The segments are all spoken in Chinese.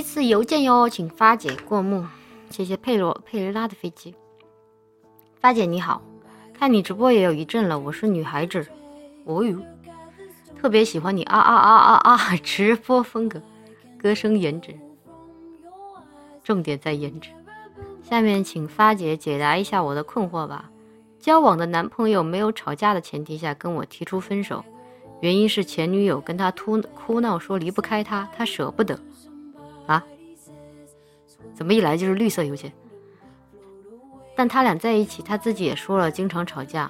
一次邮件哟，请发姐过目，谢谢佩雷拉的飞机。发姐你好，看你直播也有一阵了，我是女孩子，哦哟，特别喜欢你直播风格，歌声颜值，重点在颜值。下面请发姐解答一下我的困惑吧。交往的男朋友没有吵架的前提下跟我提出分手，原因是前女友跟他哭闹说离不开他，他舍不得。啊？怎么一来就是绿色邮件？但他俩在一起，他自己也说了，经常吵架，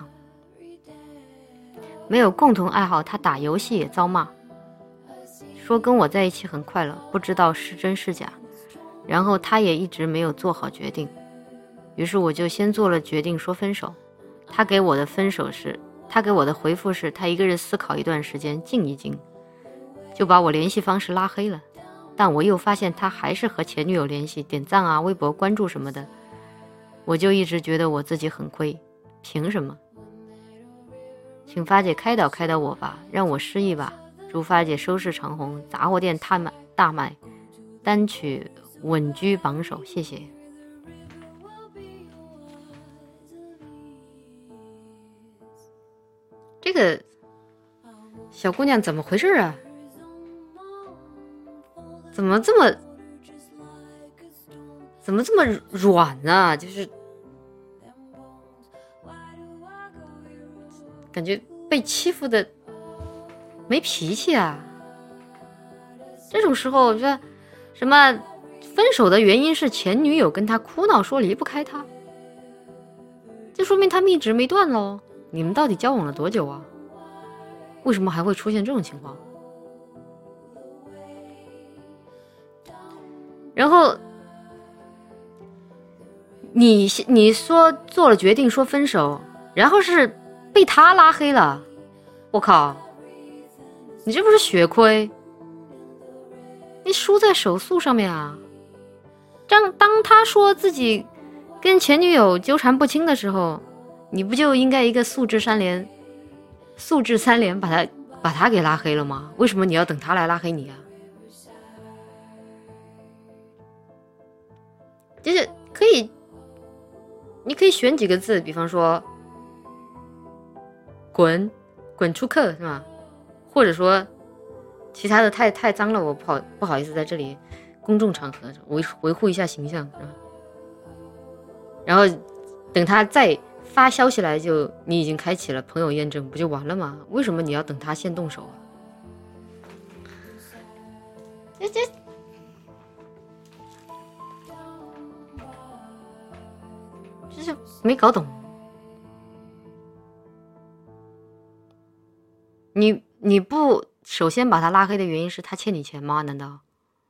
没有共同爱好，他打游戏也遭骂，说跟我在一起很快乐，不知道是真是假。然后他也一直没有做好决定，于是我就先做了决定说分手。他给我的回复是他一个人思考一段时间，静一静，就把我联系方式拉黑了。但我又发现他还是和前女友联系，点赞啊、微博关注什么的，我就一直觉得我自己很亏，凭什么？请发姐开导开导我吧，让我失忆吧。祝发姐收视长虹，杂货店大卖，单曲稳居榜首，谢谢。这个小姑娘怎么回事啊？怎么这么软啊？就是感觉被欺负的没脾气啊。这种时候说什么分手的原因是前女友跟他哭闹说离不开他，就说明他们一直没断咯。你们到底交往了多久啊？为什么还会出现这种情况？然后你说做了决定说分手，然后是被他拉黑了，我靠，你这不是血亏？你输在手速上面啊！当他说自己跟前女友纠缠不清的时候，你不就应该一个素质三连把他给拉黑了吗？为什么你要等他来拉黑你啊？就是你可以选几个字，比方说滚出客是吧？或者说其他的太脏了，我不好意思在这里公众场合维护一下形象是吧？然后等他再发消息来，就你已经开启了朋友验证，不就完了吗？为什么你要等他先动手啊？这是没搞懂。你不首先把他拉黑的原因是他欠你钱吗？难道？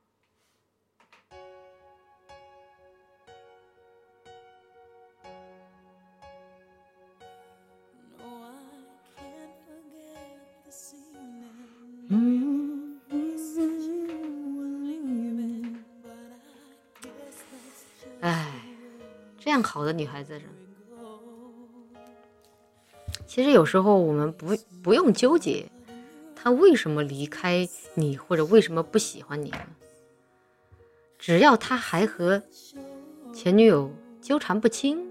这样好的女孩子，其实有时候我们不用纠结他为什么离开你，或者为什么不喜欢你，只要他还和前女友纠缠不清，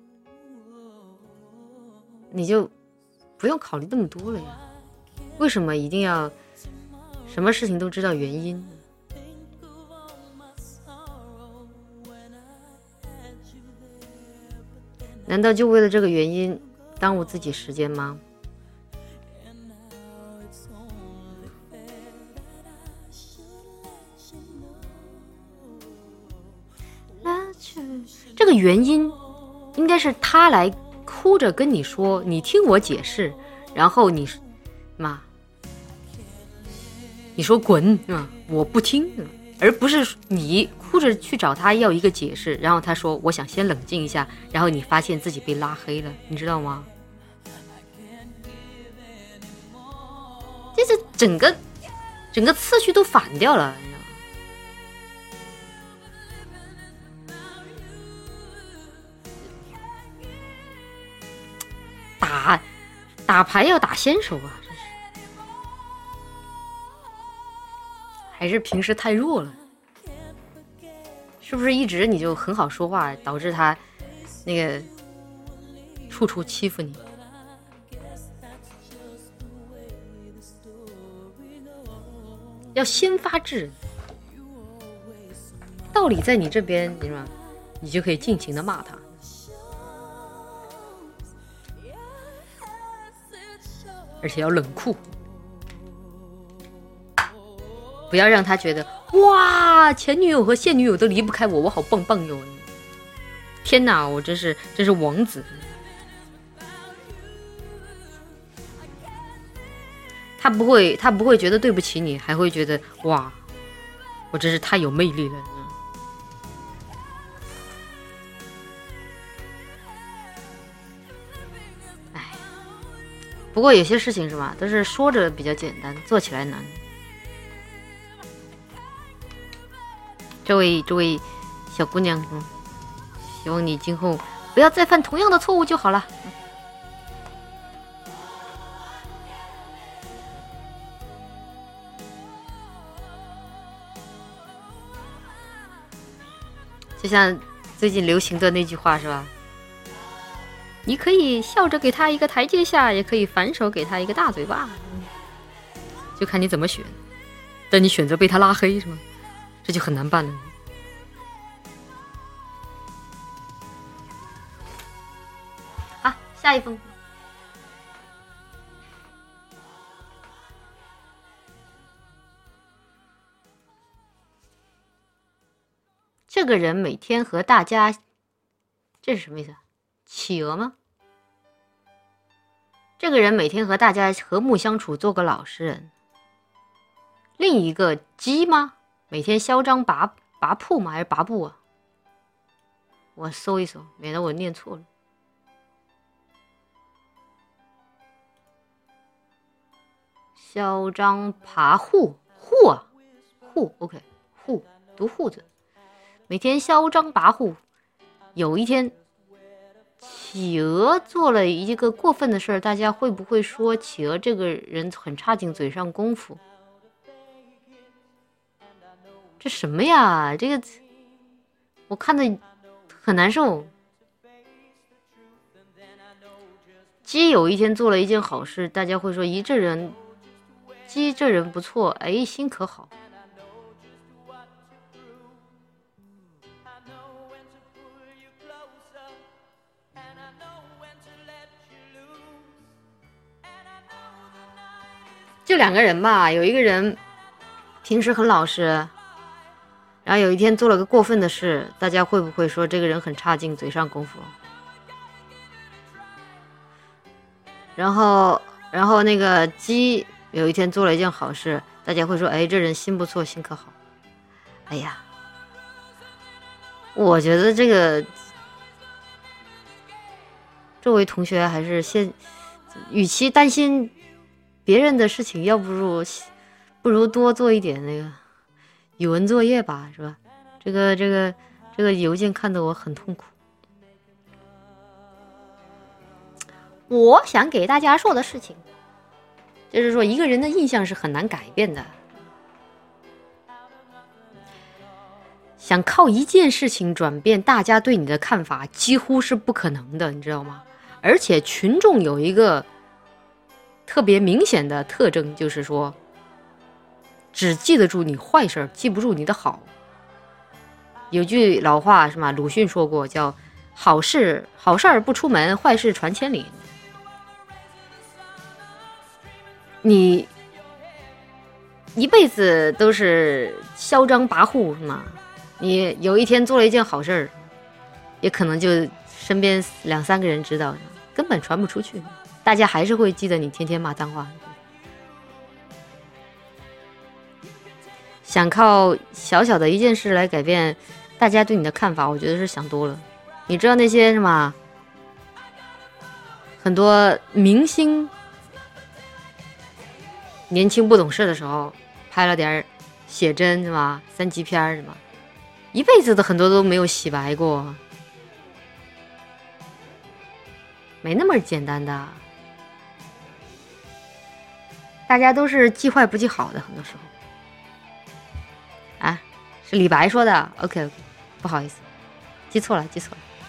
你就不用考虑那么多了呀。为什么一定要什么事情都知道原因呢？难道就为了这个原因耽误自己时间吗？这个原因应该是他来哭着跟你说，你听我解释，然后你说滚我不听，而不是你哭着去找他要一个解释，然后他说我想先冷静一下，然后你发现自己被拉黑了，你知道吗？这是整个次序都反掉了，你知道吗？打牌要打先手啊，真是，还是平时太弱了。 是不是一直你就很好说话，导致他那个处处欺负你？要先发制人，道理在你这边，你说你就可以尽情的骂他。而且要冷酷，不要让他觉得哇，前女友和现女友都离不开我，我好棒棒哟！天哪，我真是王子。他不会觉得对不起你，还会觉得哇，我真是太有魅力了。哎，不过有些事情是吧，都是说着比较简单，做起来难。这位小姑娘，希望你今后不要再犯同样的错误就好了。就像最近流行的那句话是吧？你可以笑着给他一个台阶下，也可以反手给他一个大嘴巴，就看你怎么选。但你选择被他拉黑是吗？这就很难办了。好，下一封。这个人每天和大家，这是什么意思？企鹅吗？这个人每天和大家和睦相处，做个老实人。另一个鸡吗？每天嚣张拔瀑吗？还是拔步啊？我搜一搜，免得我念错了。嚣张爬户啊，户 OK 户读户字。每天嚣张跋扈，有一天企鹅做了一个过分的事儿，大家会不会说企鹅这个人很差劲，嘴上功夫？这什么呀？这个我看的很难受。鸡有一天做了一件好事，大家会说咦，鸡这人不错，哎，心可好。就两个人吧，有一个人平时很老实，然后有一天做了个过分的事，大家会不会说这个人很差劲，嘴上功夫？然后那个鸡有一天做了一件好事，大家会说哎，这人心不错，心可好。哎呀，我觉得这位同学还是与其担心别人的事情，要不如多做一点那个语文作业吧，是吧？这个邮件看得我很痛苦。我想给大家说的事情，就是说一个人的印象是很难改变的，想靠一件事情转变大家对你的看法，几乎是不可能的，你知道吗？而且群众有一个特别明显的特征，就是说只记得住你坏事，记不住你的好。有句老话是吗？鲁迅说过，叫好事不出门，坏事传千里。你一辈子都是嚣张跋扈是吗？你有一天做了一件好事，也可能就身边2-3个人知道，根本传不出去，大家还是会记得你天天骂脏话。想靠小小的一件事来改变大家对你的看法，我觉得是想多了。你知道那些什么很多明星年轻不懂事的时候拍了点写真是吧，3级片是吧，一辈子的很多都没有洗白过，没那么简单的，大家都是记坏不记好的，很多时候。啊，是李白说的 ，OK， 不不好意思，记错了。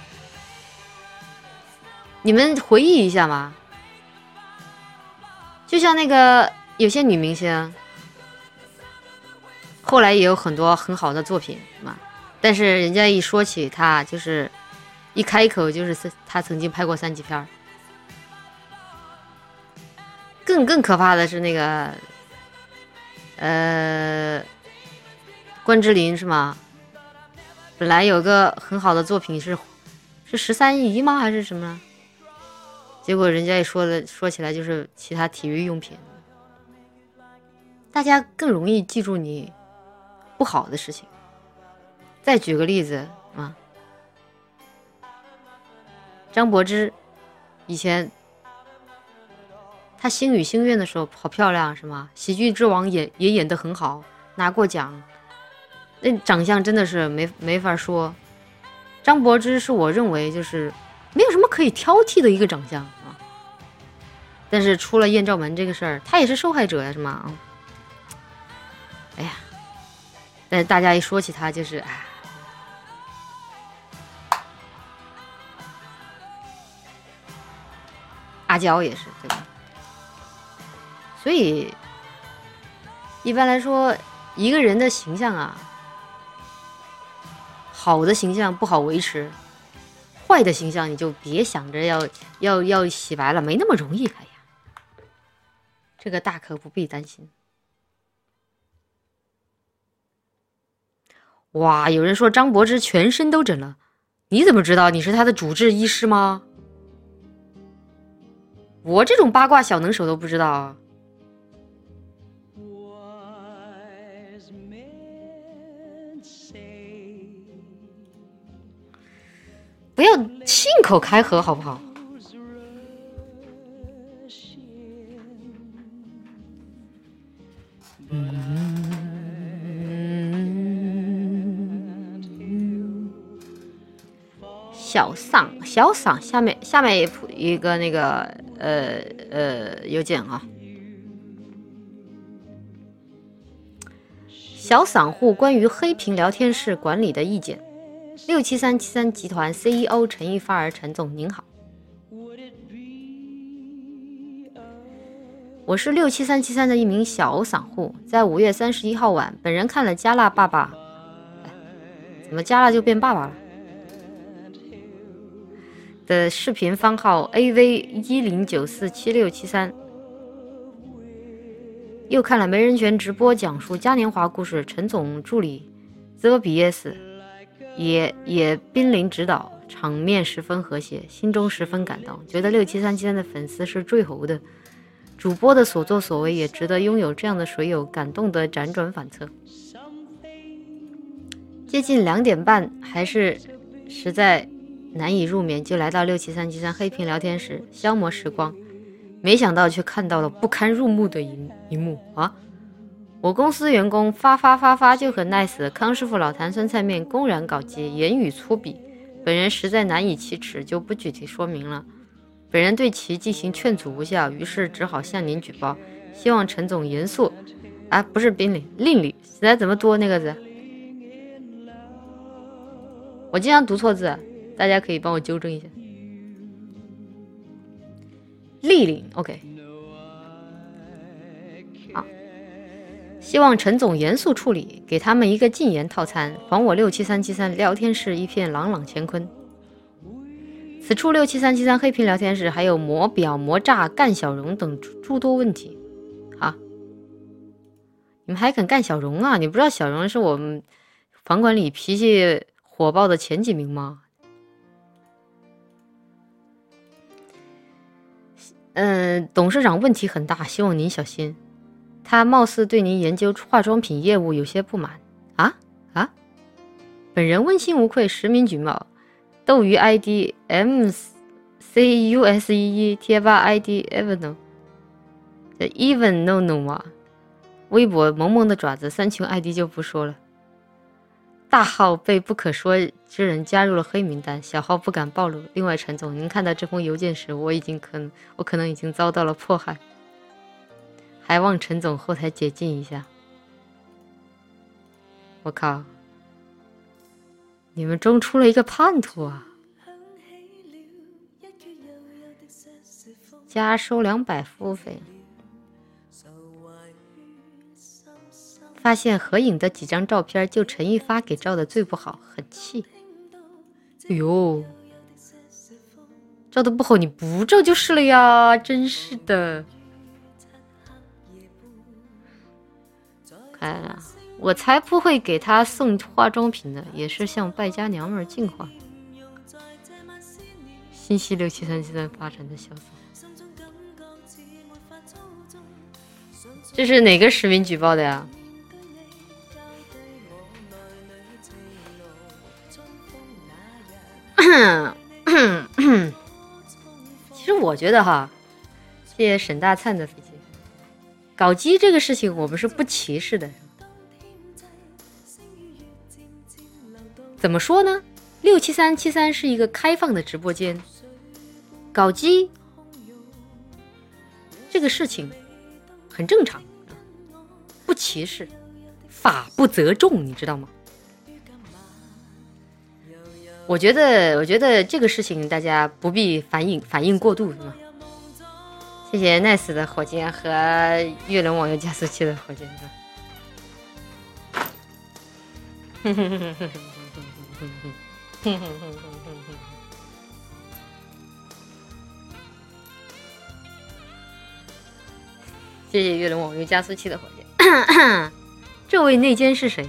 你们回忆一下嘛，就像那个有些女明星，后来也有很多很好的作品嘛，但是人家一说起她，就是一开口就是她曾经拍过3级片。更可怕的是那个关之琳是吗？本来有个很好的作品是13姨吗还是什么？结果人家一说起来就是其他体育用品。大家更容易记住你不好的事情。再举个例子啊，张柏芝以前她星语心愿的时候好漂亮是吗？喜剧之王也演得很好，拿过奖。那长相真的是没法说。张柏芝是我认为就是没有什么可以挑剔的一个长相啊。但是出了艳照门这个事儿，她也是受害者呀，是吗？哎呀，但是大家一说起她就是阿娇也是对吧？所以一般来说，一个人的形象啊，好的形象不好维持，坏的形象你就别想着要洗白了，没那么容易。哎呀，这个大可不必担心。哇，有人说张柏芝全身都整了，你怎么知道？你是她的主治医师吗？我这种八卦小能手都不知道啊。不要信口开河好不好？小嗓，下面一个那个邮件啊，小散户关于黑屏聊天室管理的意见。67373集团 CEO 陈一发儿，陈总您好，我是67373的一名小散户，在5月31号晚，本人看了加辣爸爸，怎么加辣就变爸爸了的视频番号 AV10947673，又看了没人权直播讲述嘉年华故事，陈总助理泽比耶斯也濒临指导，场面十分和谐，心中十分感动，觉得67373的粉丝是最猴的，主播的所作所为也值得拥有这样的水友，感动得辗转反侧。接近2点半，还是实在难以入眠，就来到67373黑屏聊天室消磨时光，没想到却看到了不堪入目的一幕啊！我公司员工发就很 nice， 康师傅老坛酸菜面公然搞基，言语粗鄙，本人实在难以启齿，就不具体说明了。本人对其进行劝阻无效，于是只好向您举报，希望陈总严肃不是宾礼令礼，实在怎么多那个字？我经常读错字，大家可以帮我纠正一下。莅临 OK， 好，希望陈总严肃处理，给他们一个禁言套餐，还我67373聊天室一片朗朗乾坤。此处67373黑屏聊天室还有磨表、磨炸、干小容等诸多问题。好，你们还敢干小容啊？你不知道小容是我们房管里脾气火爆的前几名吗？董事长问题很大，希望您小心。他貌似对您研究化妆品业务有些不满本人问心无愧，实名举报。斗鱼 ID MCUSEE 贴吧 ID Even No 嘛，微博萌萌的爪子，三群 ID 就不说了。大号被不可说之人加入了黑名单，小号不敢暴露。另外，陈总，您看到这封邮件时，我可能已经遭到了迫害，还望陈总后台解禁一下。我靠， 你们中出了一个叛徒啊！加收200服务费。发现合影的几张照片就陈一发给照的最不好，很气。哎呦，照的不好你不照就是了呀，真是的。看啊，我才不会给他送化妆品的，也是向败家娘们进化。新系67373发展的潇洒。这是哪个实名举报的呀？其实我觉得哈，谢谢沈大灿的飞机。搞基这个事情我们是不歧视的。怎么说呢？67373是一个开放的直播间，搞基这个事情很正常，不歧视，法不责众，你知道吗？我觉得这个事情大家不必反应过度，是吗？谢谢 Nice 的火箭和月轮网游加速器的火箭。谢谢月轮网游加速器的火箭。这位内奸是谁？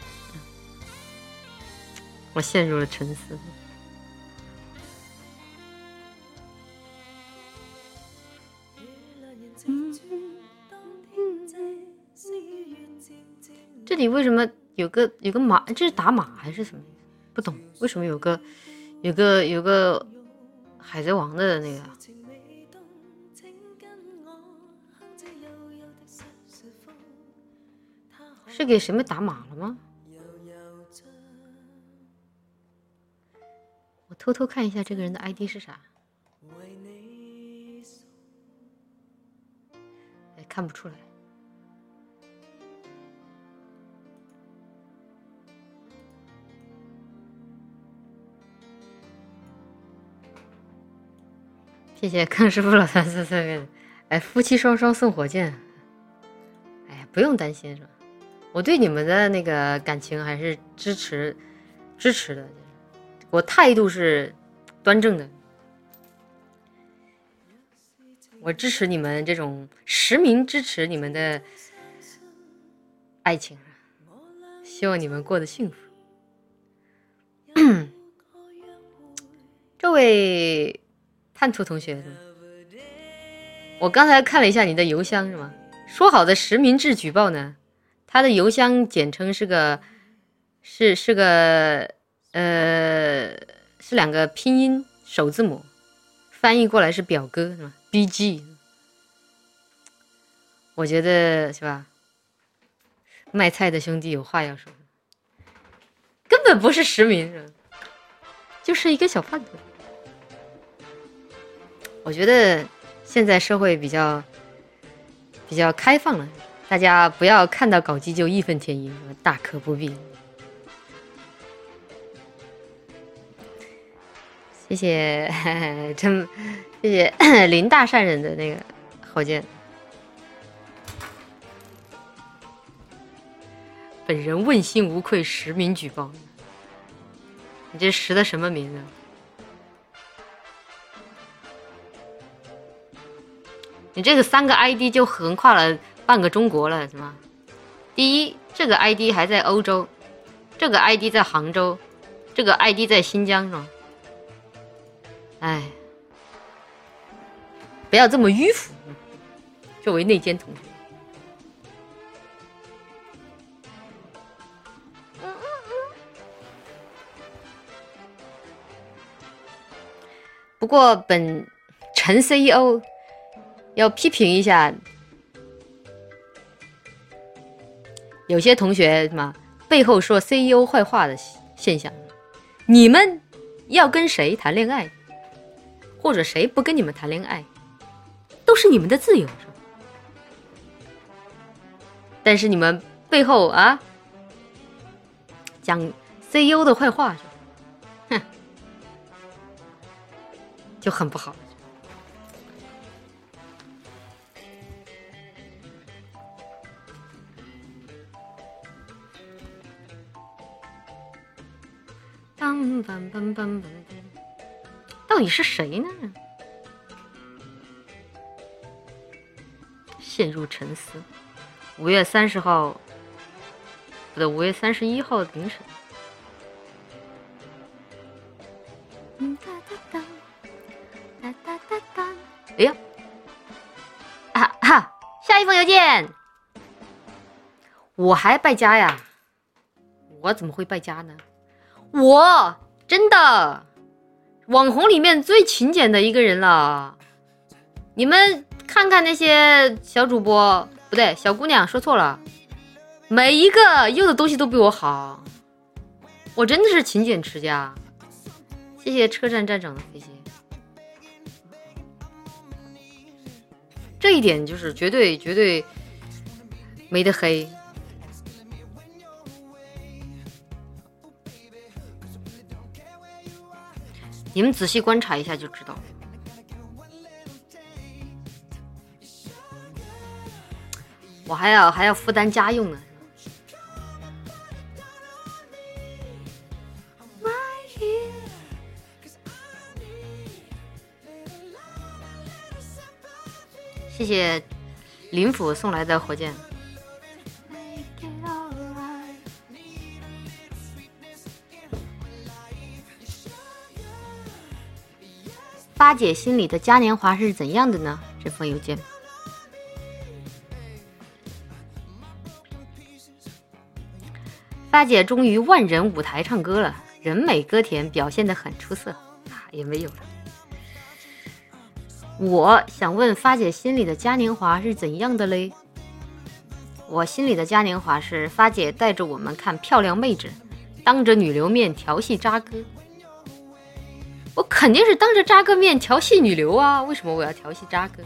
我陷入了沉思。这里为什么有个马？这是打马还是什么？不懂为什么有个海贼王的那个？是给什么打马了吗？我偷偷看一下这个人的 ID 是啥。哎，看不出来。谢谢康师傅老344，哎，夫妻双双送火箭。哎，不用担心是吧？我对你们的那个感情还是支持的，我态度是端正的，我支持你们这种实名支持你们的爱情，希望你们过得幸福。这位叛徒同学，我刚才看了一下你的邮箱是吗？说好的实名制举报呢？他的邮箱简称是2个拼音首字母，翻译过来是表哥是吧 ？BG， 我觉得是吧？卖菜的兄弟有话要说，根本不是实名，是吧？就是一个小贩子。我觉得现在社会比较开放了。大家不要看到搞基就义愤填膺，大可不必。谢谢谢谢林大善人的那个火箭。本人问心无愧，实名举报。你这实的什么名字？你这个3个 ID 就横跨了半个中国了，是吗？第一，这个 ID 还在欧洲，这个 ID 在杭州，这个 ID 在新疆，是吗？哎，不要这么迂腐，作为内奸同学。不过本陈 CEO 要批评一下，有些同学嘛背后说 CEO 坏话的现象。你们要跟谁谈恋爱，或者谁不跟你们谈恋爱，都是你们的自由，是吧？但是你们背后啊讲 CEO 的坏话， 就很不好。到底是谁呢？陷入沉思。5月30号，不对，5月31号凌晨。哎呀，下一封邮件，我还败家呀？我怎么会败家呢？我真的网红里面最勤俭的一个人了。你们看看那些小主播，不对，小姑娘，说错了，每一个用的东西都比我好。我真的是勤俭持家。谢谢车站站长的飞机。这一点就是绝对没得黑。你们仔细观察一下就知道。我还要负担家用呢。谢谢林府送来的火箭。发姐心里的嘉年华是怎样的呢？这封邮件。发姐终于万人舞台唱歌了，人美歌甜，表现得很出色也没有了。我想问发姐心里的嘉年华是怎样的嘞？我心里的嘉年华是发姐带着我们看漂亮妹纸，当着女流面调戏渣哥。我肯定是当着渣哥面调戏女流啊！为什么我要调戏渣哥？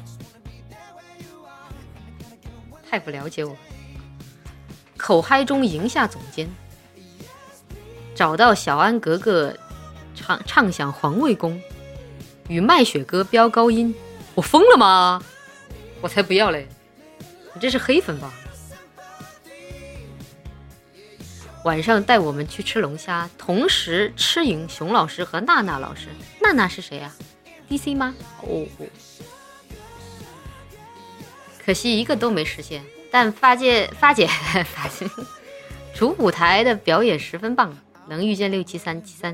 太不了解我。口嗨中赢下总监，找到小安格格唱响环卫宫，与麦雪歌飙高音。我疯了吗？我才不要嘞！你这是黑粉吧？晚上带我们去吃龙虾，同时吃赢熊老师和娜娜老师。娜娜是谁啊 ？DC 吗？哦，可惜一个都没实现。但发姐主舞台的表演十分棒，能遇见67373，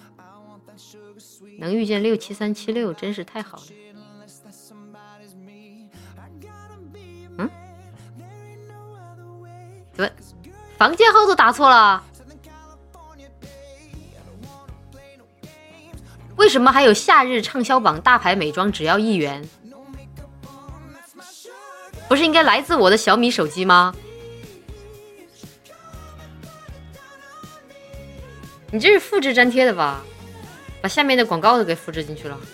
能遇见67376，真是太好了。怎么房间号都打错了？为什么还有夏日畅销榜大牌美妆只要1元？不是应该来自我的小米手机吗？你这是复制粘贴的吧？把下面的广告都给复制进去了。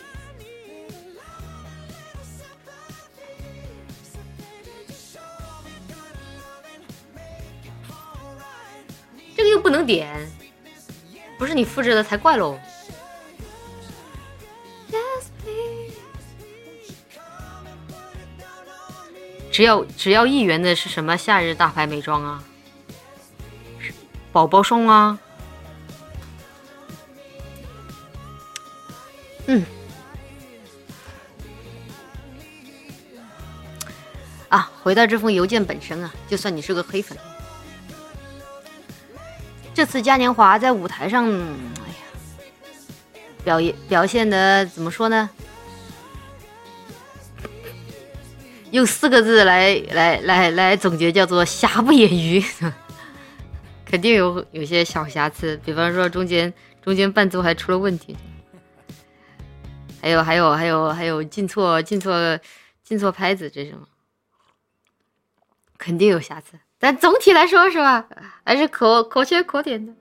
这个又不能点，不是你复制的才怪喽。只要1元的是什么夏日大牌美妆啊？宝宝霜啊？回到这封邮件本身啊，就算你是个黑粉，这次嘉年华在舞台上，表现的怎么说呢？用4个字来总结，叫做瑕不掩瑜。肯定有些小瑕疵，比方说中间伴奏还出了问题，还有进错拍子这种，肯定有瑕疵。但总体来说是吧，还是可圈可点的。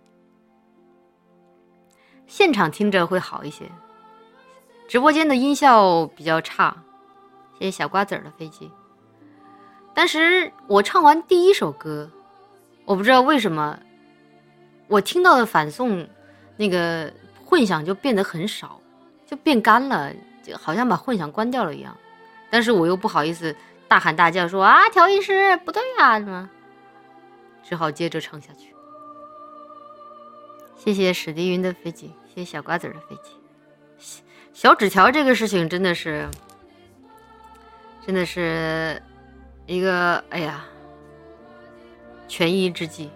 现场听着会好一些，直播间的音效比较差。谢谢小瓜子儿的飞机。但是我唱完第一首歌，我不知道为什么我听到的反送那个混响就变得很少，就变干了， 就好像把混响关掉了一样，但是我又不好意思大喊大叫说啊，调音师不对啊，什么，只好接着唱下去。谢谢史迪云的飞机，谢谢小瓜子的飞机。小纸条这个事情真的是一个哎呀权宜之计。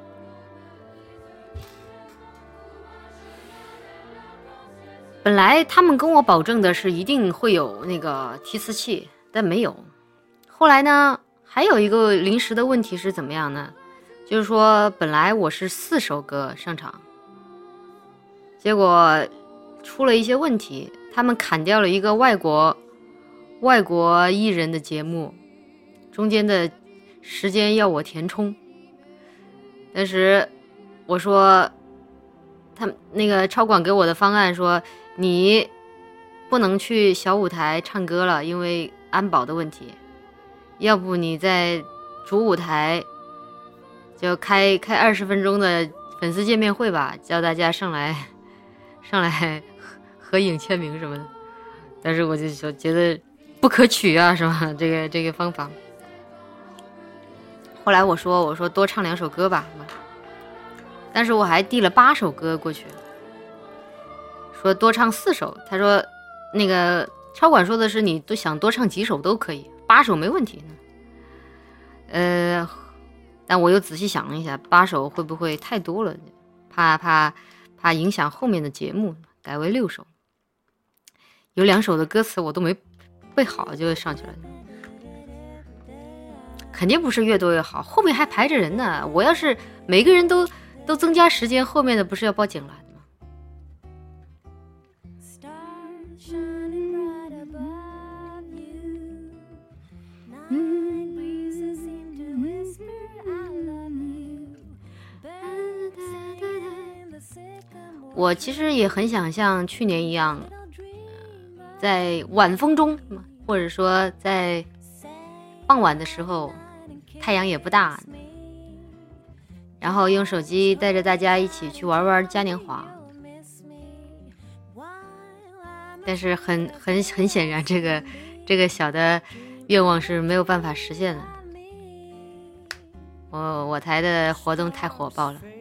本来他们跟我保证的是一定会有那个提词器，但没有。后来呢，还有一个临时的问题是怎么样呢？就是说本来我是4首歌上场，结果出了一些问题，他们砍掉了一个外国艺人的节目，中间的时间要我填充。但是我说他们那个超管给我的方案说，你不能去小舞台唱歌了，因为安保的问题，要不你在主舞台就开20分钟的粉丝见面会吧，叫大家上来合影签名什么的。但是我就觉得不可取啊，是吧？这个方法。后来我说多唱2首歌吧，但是我还递了8首歌过去，说多唱4首。他说那个超管说的是你都想多唱几首都可以，8首没问题。但我又仔细想了一下，8首会不会太多了，怕影响后面的节目，改为6首。有2首的歌词我都没背好就上去了。肯定不是越多越好，后面还排着人呢。我要是每个人都增加时间，后面的不是要报警了吗？我其实也很想像去年一样，在晚风中，或者说在傍晚的时候，太阳也不大，然后用手机带着大家一起去玩嘉年华。但是很显然，这个小的愿望是没有办法实现的。我台的活动太火爆了。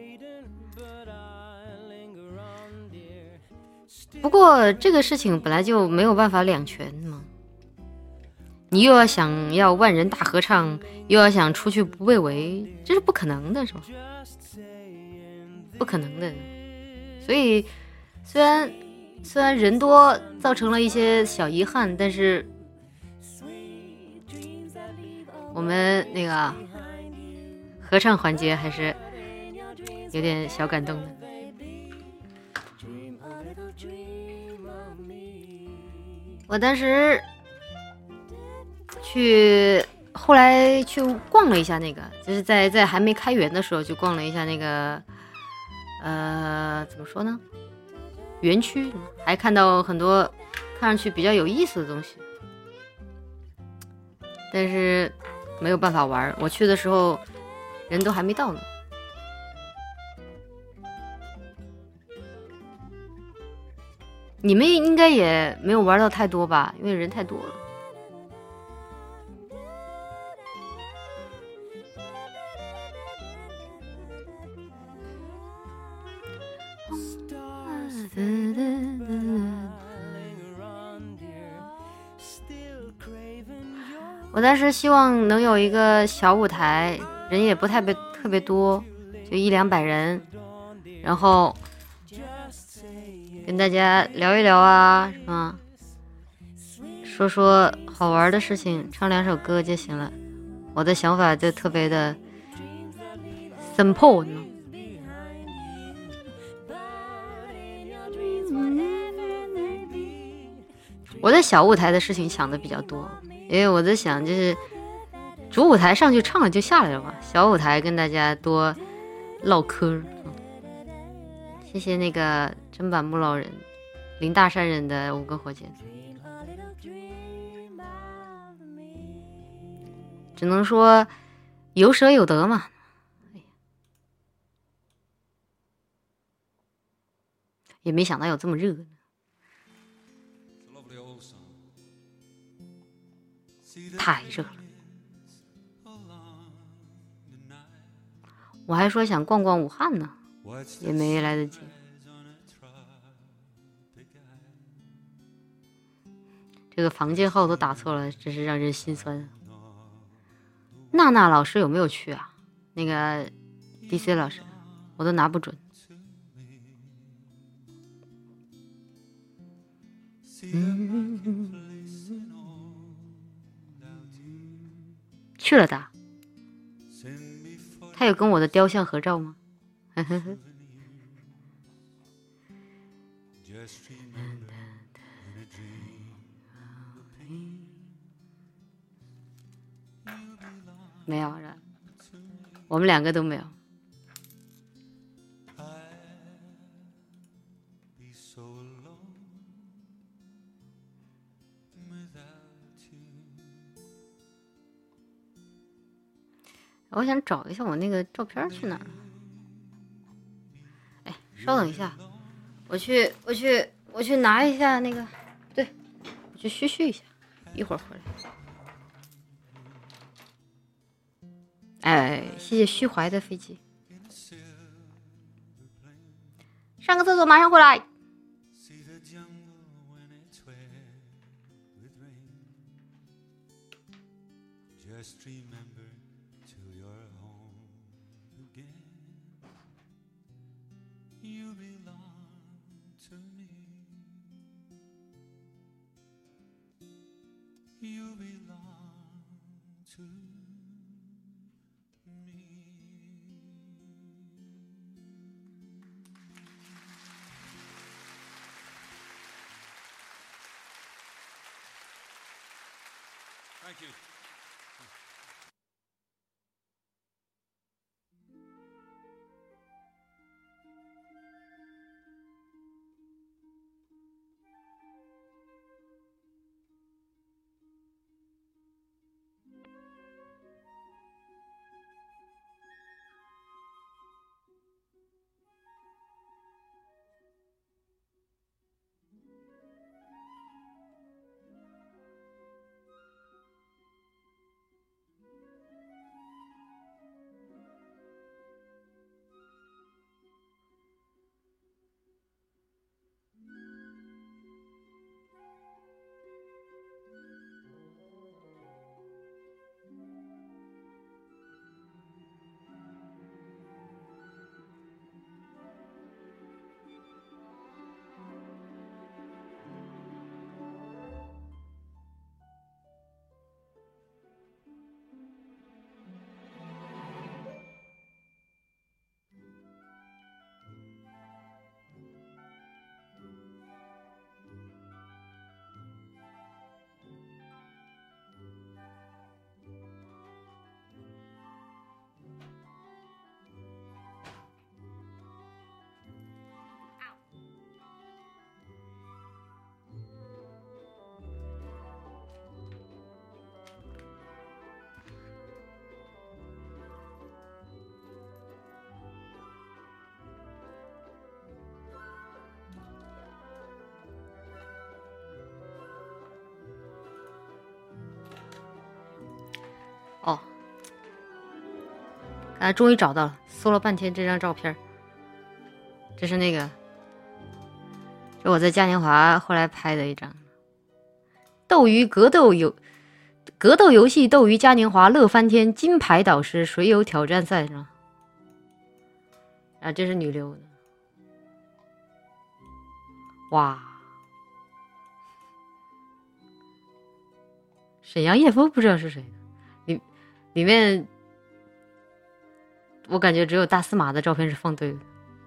不过这个事情本来就没有办法两全嘛，你又要想要万人大合唱，又要想出去不被围，这是不可能的，是吧？不可能的。所以虽然人多造成了一些小遗憾，但是我们那个合唱环节还是有点小感动的。我当时后来去逛了一下那个，就是在还没开园的时候去逛了一下那个怎么说呢，园区，还看到很多看上去比较有意思的东西，但是没有办法玩。我去的时候人都还没到呢。你们应该也没有玩到太多吧，因为人太多了。我当时希望能有一个小舞台，人也不特别多，就100-200人，然后跟大家聊一聊啊，是吧？说说好玩的事情，唱2首歌就行了。我的想法就特别的 simple 呢。我在小舞台的事情想的比较多，因为我在想，就是主舞台上去唱了就下来了嘛，小舞台跟大家多唠嗑。谢谢那个砧板木老人、林大山人的5个火箭，只能说有舍有得嘛。也没想到有这么热呢。 太热了。我还说想逛逛武汉呢，也没来得及。这个房间号都打错了，真是让人心酸。娜娜老师有没有去啊？那个 DC 老师，我都拿不准。去了的。他有跟我的雕像合照吗？没有，我们两个都没有。我想找一下我那个照片去哪儿了。哎，稍等一下，我去拿一下那个，不对，我去嘘一下，一会儿回来。哎，谢谢虚怀的飞机。上个厕所，马上回来。Thank you.哦，终于找到了，搜了半天这张照片，这是那个，这我在嘉年华后来拍的一张。斗鱼格斗游戏斗鱼嘉年华乐翻天，金牌导师水友挑战赛是吧？啊，这是女流的，哇！沈阳叶枫不知道是谁的，里面我感觉只有大司马的照片是放对的，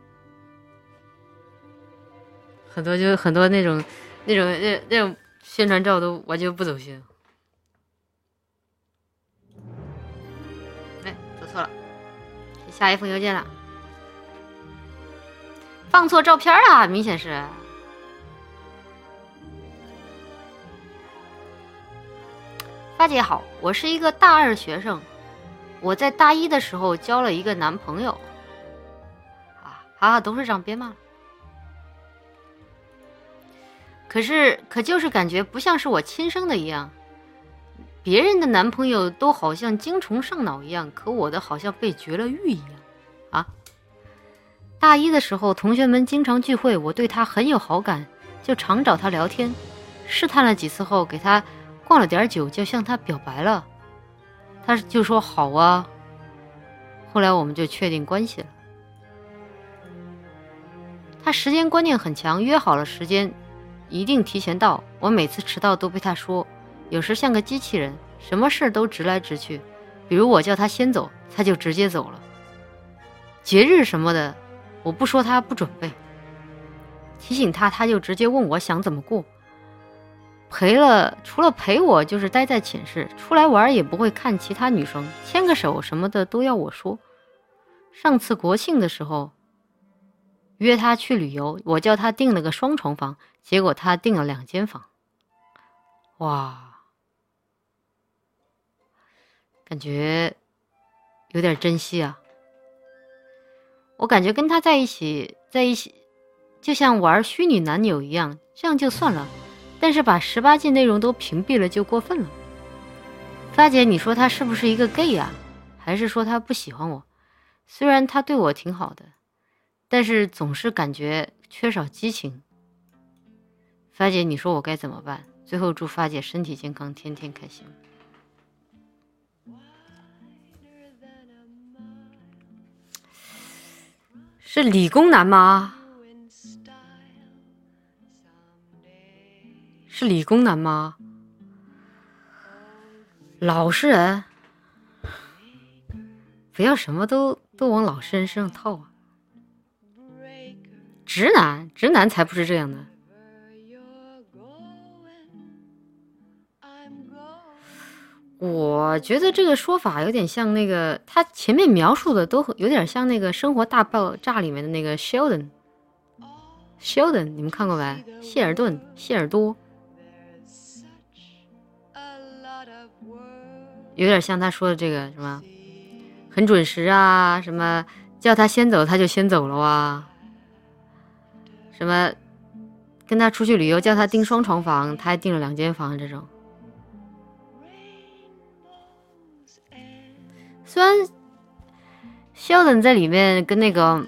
很多那种宣传照都完全不走心。哎，走错了，下一封邮件了，放错照片了，明显是。大姐好，我是一个大二学生，我在大一的时候交了一个男朋友，董事长别骂了。可就是感觉不像是我亲生的一样， 别人的男朋友都好像精虫上脑一样，可我的好像被绝了育一样啊。大一的时候，同学们经常聚会，我对他很有好感，就常找他聊天。试探了几次后，给他灌了点酒，就向他表白了。他就说好啊。后来我们就确定关系了。他时间观念很强，约好了时间一定提前到。我每次迟到都被他说，有时像个机器人，什么事都直来直去。比如我叫他先走，他就直接走了。节日什么的，我不说他不准备，提醒他，他就直接问我想怎么过。除了陪我就是待在寝室，出来玩也不会看其他女生，牵个手什么的都要我说。上次国庆的时候约他去旅游，我叫他订了个双床房，结果他订了2间房。哇，感觉有点珍惜啊。我感觉跟他在一起就像玩虚拟男友一样，这样就算了，但是把18禁内容都屏蔽了就过分了。发姐，你说他是不是一个 gay 啊？还是说他不喜欢我？虽然他对我挺好的，但是总是感觉缺少激情。发姐，你说我该怎么办？最后祝发姐身体健康，天天开心。是理工男吗？是理工男吗？老实人，不要什么都往老实人身上套啊。直男才不是这样的。我觉得这个说法有点像那个他前面描述的都有点像那个《生活大爆炸》里面的那个 Sheldon， 你们看过没？谢尔多，有点像他说的这个什么很准时啊，什么叫他先走他就先走了啊，什么跟他出去旅游叫他订双床房他还订了2间房，这种。虽然Sheldon在里面跟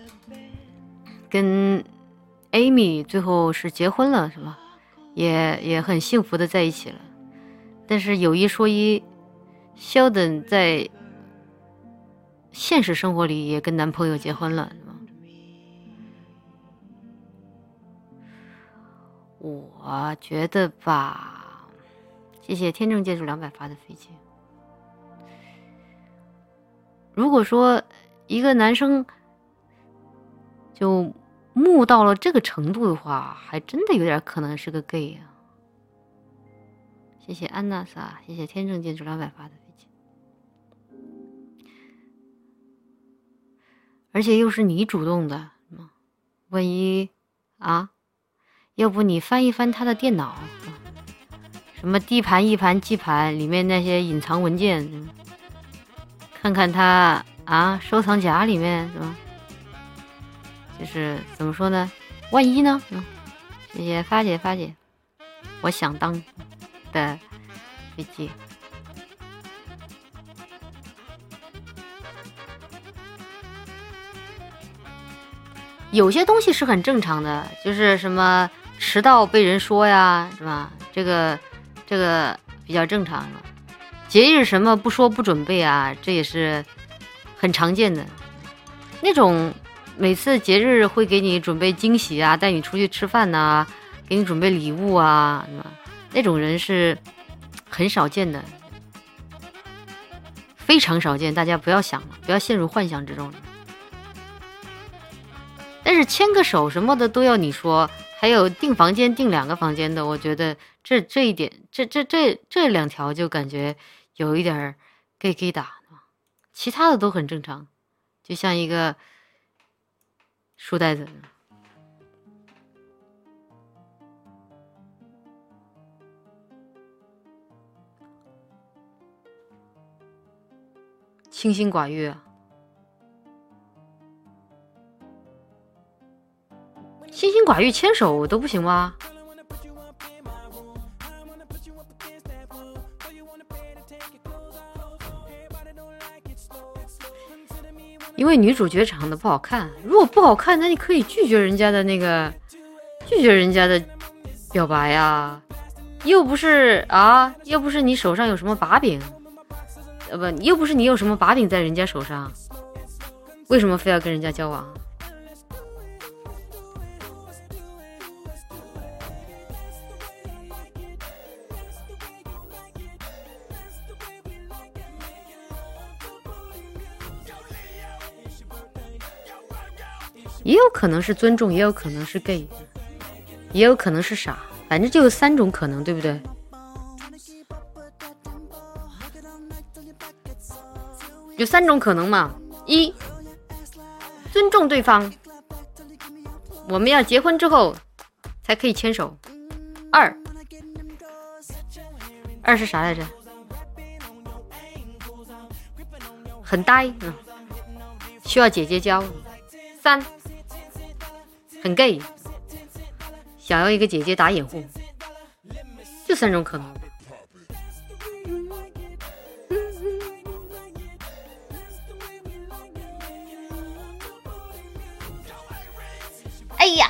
Amy 最后是结婚了，是吧？也很幸福的在一起了。但是有一说一，Sheldon 在现实生活里也跟男朋友结婚了，是吧？我觉得吧，谢谢天正借助200发的飞机。如果说一个男生就木到了这个程度的话，还真的有点可能是个 gay 啊。谢谢安娜莎，谢谢天正借助200发的飞机。而且又是你主动的，万一啊，要不你翻一翻他的电脑，什么 D 盘、E 盘、G 盘里面那些隐藏文件，看看他收藏夹里面是吧？就是怎么说呢？万一呢？谢谢发姐，我想当的飞机。有些东西是很正常的，就是什么迟到被人说呀，是吧？这个比较正常了。节日什么不说不准备啊，这也是很常见的。那种每次节日会给你准备惊喜啊，带你出去吃饭啊，给你准备礼物啊，那种人是很少见的，非常少见。大家不要想了，不要陷入幻想之中。但是牵个手什么的都要你说，还有订房间订2个房间的，我觉得这一点，这2条就感觉有一点gay 打，其他的都很正常，就像一个书呆子。清心寡欲啊。清心寡欲牵手都不行吗？ 因为女主角长得不好看。如果不好看，那你可以拒绝人家的表白呀，又不是你手上有什么把柄，又不是你有什么把柄在人家手上，为什么非要跟人家交往？也有可能是尊重，也有可能是 gay， 也有可能是傻，反正就有3种可能，对不对？有3种可能嘛：一，尊重对方，我们要结婚之后才可以牵手；二是啥来着？很呆，需要姐姐教。3，很 gay， 想要一个姐姐打掩护，就3种可能。哎呀，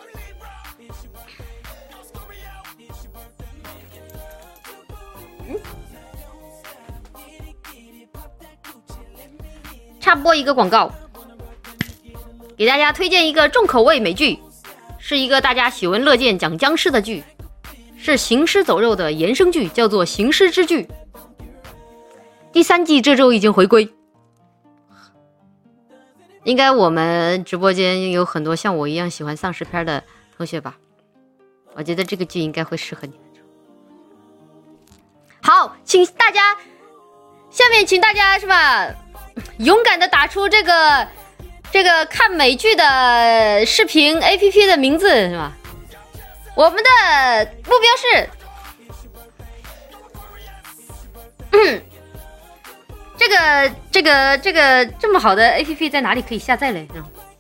插播一个广告，给大家推荐一个重口味美剧，是一个大家喜闻乐见讲僵尸的剧，是行尸走肉的衍生剧，叫做《行尸之剧》。第3季这周已经回归，应该我们直播间有很多像我一样喜欢丧尸片的同学吧，我觉得这个剧应该会适合你们。好，下面请大家是吧，勇敢的打出这个看美剧的视频 APP 的名字是吧？我们的目标是，这么好的 APP 在哪里可以下载嘞？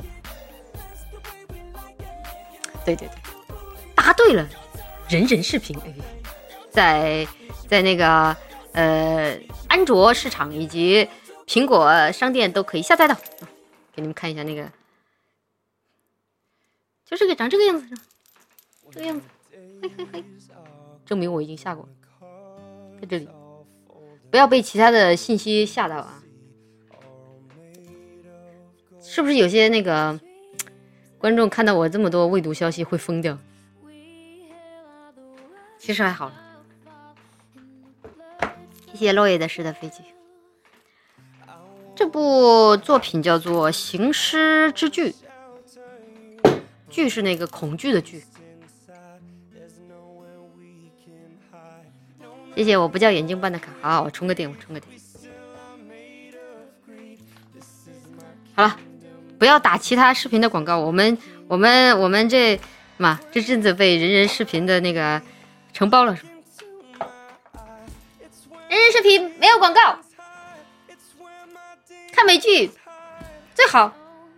对，答对了，人人视频 APP 在那个安卓市场以及苹果商店都可以下载到。给你们看一下那个，就这个长这个样子，这个样子，嘿，证明我已经下过，在这里，不要被其他的信息吓到啊！是不是有些那个观众看到我这么多未读消息会疯掉？其实还好了。谢谢落叶的诗的飞机。这部作品叫做《行尸之剧》，剧是那个恐惧的剧。谢谢，我不叫眼睛办的卡。好，我充个电。好了，不要打其他视频的广告。我们这阵子被人人视频的那个承包了，是吧？人人视频没有广告。看美剧最好，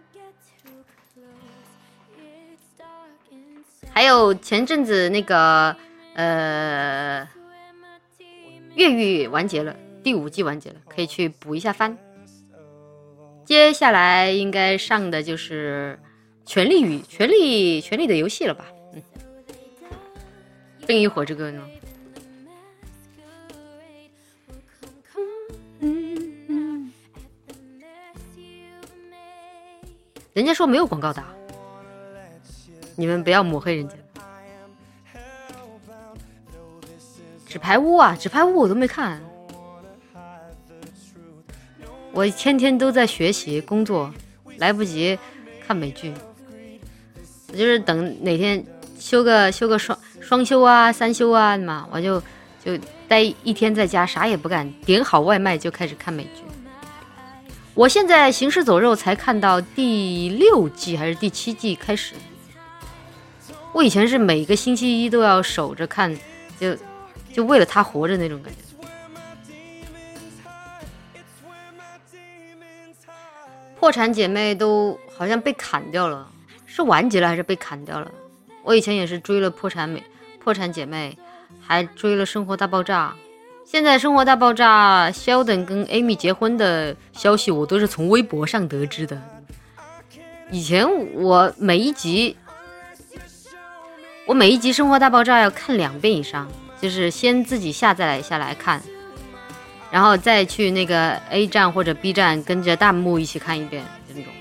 还有前阵子那个越狱完结了，第5季完结了，可以去补一下番。接下来应该上的就是权力的游戏了吧？冰与火之歌呢？人家说没有广告打，你们不要抹黑人家。纸牌屋我都没看，我天天都在学习工作，来不及看美剧。我就是等哪天休个双休啊、3休啊嘛，我就待1天在家，啥也不干，点好外卖就开始看美剧。我现在行尸走肉才看到第6季还是第7季开始，我以前是每个星期一都要守着看，就为了他活着那种感觉。破产姐妹都好像被砍掉了，是完结了还是被砍掉了？我以前也是追了破产姐妹，还追了生活大爆炸， 现在《生活大爆炸》Sheldon 跟 Amy 结婚的消息，我都是从微博上得知的。以前我每一集《生活大爆炸》要看2遍以上，就是先自己下载下来看，然后再去那个 A 站或者 B 站跟着弹幕一起看一遍，就那种。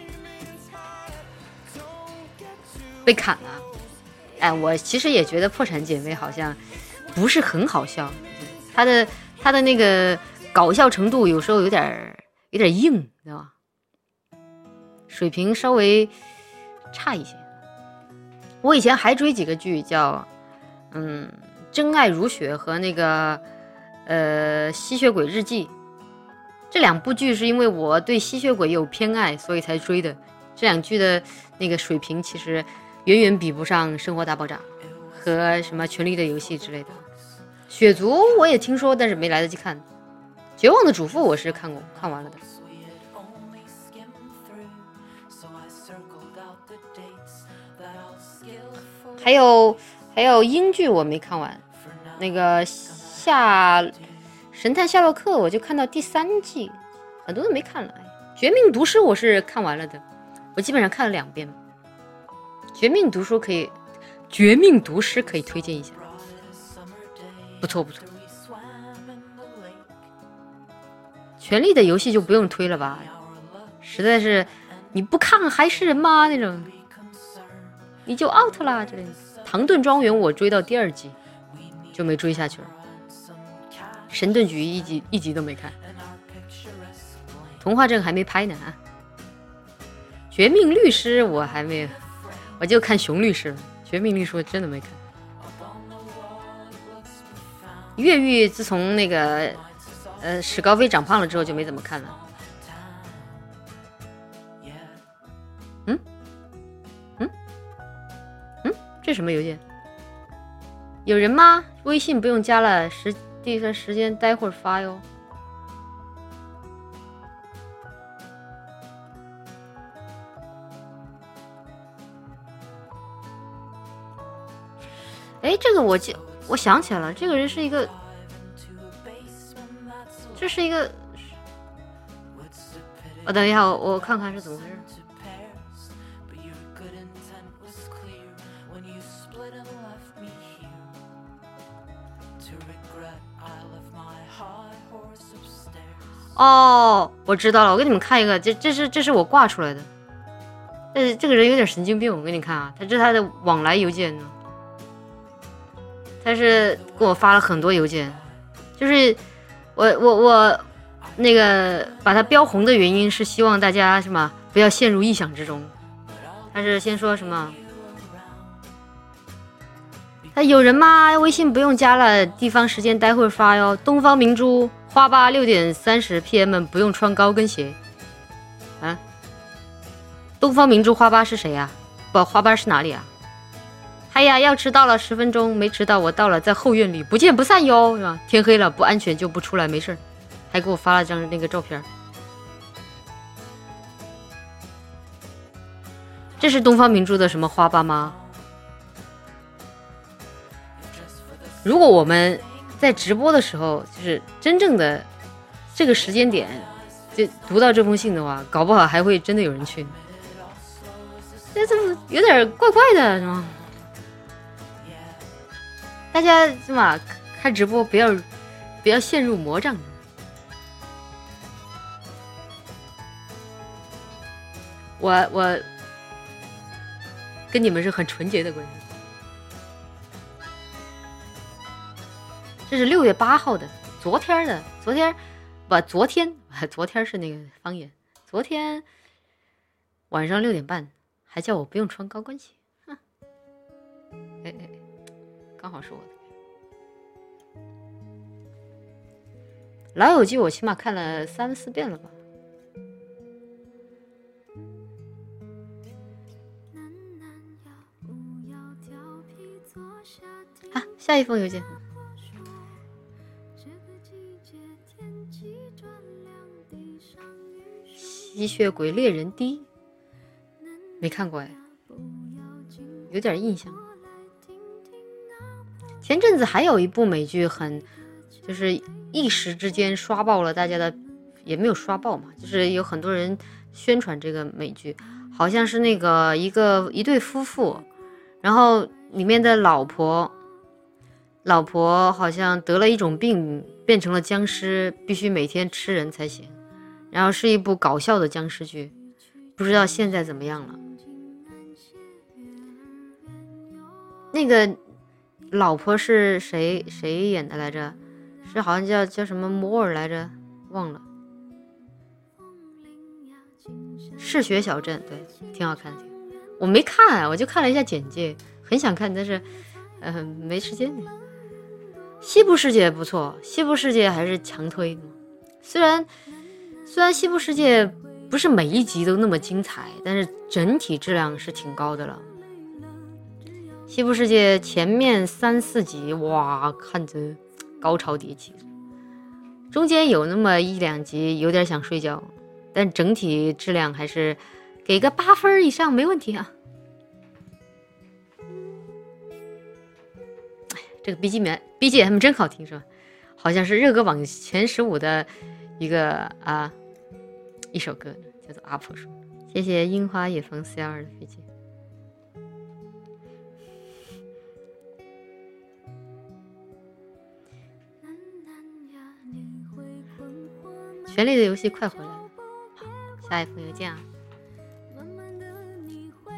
被砍了。哎，我其实也觉得《破产姐妹》好像不是很好笑，她的那个搞笑程度有时候有点硬，知道吧？水平稍微差一些。我以前还追几个剧，叫真爱如雪和那个吸血鬼日记。这2部剧是因为我对吸血鬼有偏爱，所以才追的。这2剧的那个水平其实远远比不上《生活大爆炸》和什么《权力的游戏》之类的。血族我也听说，但是没来得及看。绝望的主妇我是看完了的。还有英剧我没看完，那个神探夏洛克我就看到第3季，很多都没看了。绝命毒师我是看完了的，我基本上看了2遍。绝命毒师可以推荐一下，不错。权力的游戏就不用推了吧，实在是你不看还是人吗那种，你就 out 啦之类的。唐顿庄园我追到第2季就没追下去了，神盾局一集都没看，童话镇还没拍呢啊。绝命律师我还没，我就看熊律师了，绝命律师我真的没看。越狱自从那个史高飞长胖了之后就没怎么看了。这什么邮件？有人吗？微信不用加了，地段时间待会儿发哟。哎，这个我想起来了，这个人是一个，这是一个，等一下，我看看是怎么回事。哦，我知道了，我给你们看一个，这是我挂出来的。这个人有点神经病，我给你看啊，这是他的往来邮件呢。他是给我发了很多邮件，就是我那个把他标红的原因是希望大家什么不要陷入臆想之中。他是先说什么？他有人吗？微信不用加了，地方时间待会儿发哟。东方明珠花吧6点30 PM 不用穿高跟鞋啊。东方明珠花吧是谁呀？不，花吧是哪里啊？哎呀，要迟到了10分钟，没迟到，我到了，在后院里，不见不散哟，是吧？天黑了，不安全就不出来，没事。还给我发了张那个照片。这是东方明珠的什么花吧吗？如果我们在直播的时候，就是真正的这个时间点就读到这封信的话，搞不好还会真的有人去。这怎么有点怪怪的，是吗？大家是吧？看直播不要陷入魔障。我跟你们是很纯洁的关系。这是6月8号的，昨天是那个方言。昨天晚上6点半，还叫我不用穿高跟鞋，哼！哎，刚好是我的。老友记我起码看了3、4遍了吧。啊，下一封邮件。吸血鬼猎人D没看过哎，有点印象。前阵子还有一部美剧就是一时之间刷爆了大家的，也没有刷爆嘛，就是有很多人宣传这个美剧，好像是那个一对夫妇，然后里面的老婆好像得了一种病，变成了僵尸，必须每天吃人才行，然后是一部搞笑的僵尸剧，不知道现在怎么样了。那个老婆是谁演的来着？是好像叫什么摩尔来着，忘了。嗜血小镇，对，挺好看的。我没看，我就看了一下简介，很想看，但是没时间。西部世界不错，西部世界还是强推。虽然西部世界不是每一集都那么精彩，但是整体质量是挺高的了。西部世界前面3、4集，哇，看着高潮迭起，中间有那么1、2集有点想睡觉，但整体质量还是给个8分以上没问题啊。这个 BGM 真好听是吧？好像是热歌榜前15的一首歌，叫做《阿婆说》。谢谢樱花野风42的飞机。权力的游戏快回来了，好，下一封邮件啊。